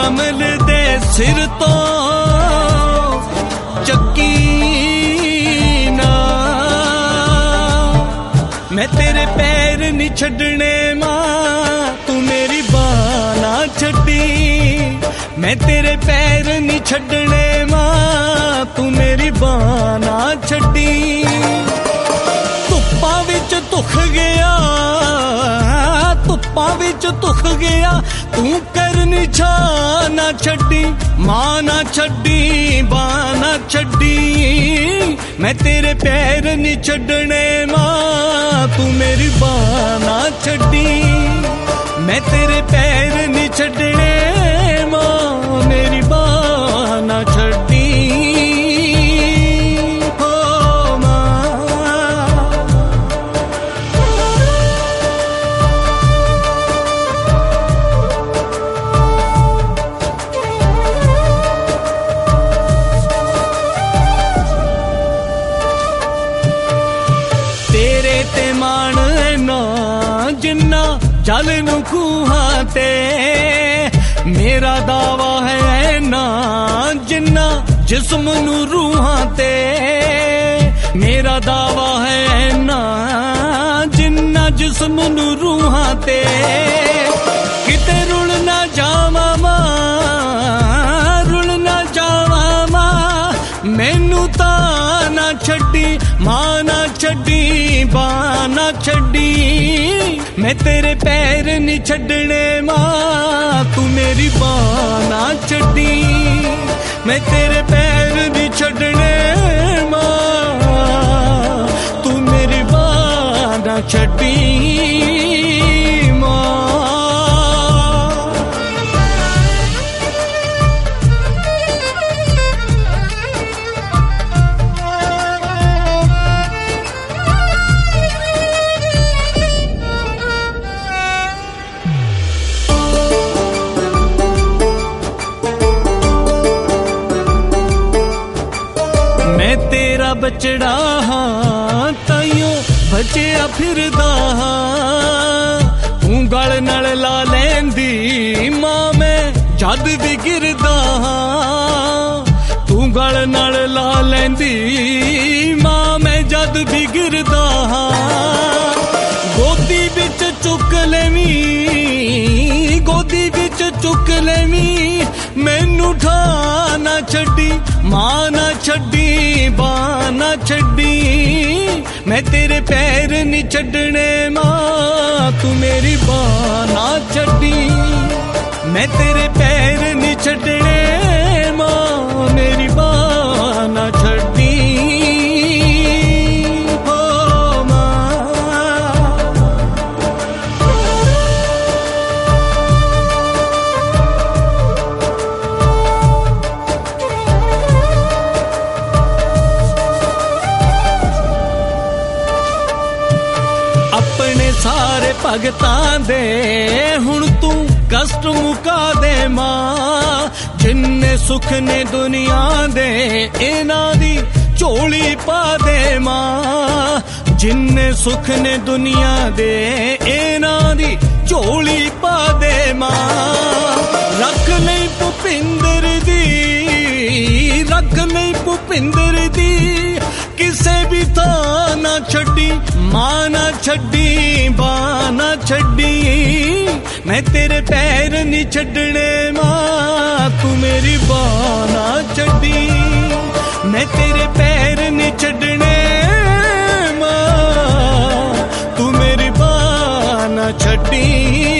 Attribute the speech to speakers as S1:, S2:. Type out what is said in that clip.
S1: कमल दे सिर तो चक्की ना, मैं तेरे पैर नहीं छड्डने मां तू मेरी बांह ना छड्डी, मैं तेरे पैर नहीं छड्डने मां तू मेरी बांह ना छड्डी। धुप्पां विच धुख गया, धुप्पां विच धुख गया, तू करनी छा ना छड्डी, मां ना छड्डी, बांह ना छड्डी, मैं तेरे पैर नहीं छड्डने मां तू मेरी बांह ना छड्डी, मैं तेरे पैर नहीं छड्डने मां मेरी बांह ना छड्डी। जल नू खूहां ते मेरा दावा है ना, जिन्ना जिस्म नू रूहां ते मेरा दावा है ना, जिन्ना जिस्म नू रूहां ते किते रुल ना जावा मां, रुल ना जावा मां, मैनू तां ना छड्डी, मां ना छड्डी, बांह ना छड्डी, मैं तेरे पैर नहीं छड्डने मां तू मेरी बांह ना छड्डी, मैं तेरे पैर नहीं छड्डने मां तू मेरी बांह ना छड्डी। बचड़ा हाँ ताइयों बचिया फिरदा हाँ, तू गल नाल ला लैंदी मां मैं जद भी गिरदा हाँ, तू गल नाल ला लैंदी मां मैं जद भी गिरदा हाँ। गोदी बिच चुक लेवी, गोदी बिच चुक लेवी, मैनू ठा ना छड्डी, मां ना छड्डी, बांह ना छड्डी, मैं तेरे पैर नहीं छड्डने मां तू मेरी बांह ना छड्डी, मैं तेरे पैर नहीं छड्डने मां मेरी बांह ना छड्डी। सारे भगतां दे हुण तू कष्ट मुका दे मां, जिन्ने सुख ने दुनिया दे इन्हां दी झोली पा दे मां, जिन्ने सुख ने दुनिया दे इन्हां दी झोली पा दे मां। रख नहीं भुपिंदर दी, रख नहीं भुपिंदर दी, किसे भी था ना छड्डी, मां ना छड्डी, बांह ना छड्डी, मैं तेरे पैर नहीं छड्डने मां तू मेरी बांह ना छड्डी, मैं तेरे पैर नहीं छड्डने मां तू मेरी बांह ना छड्डी।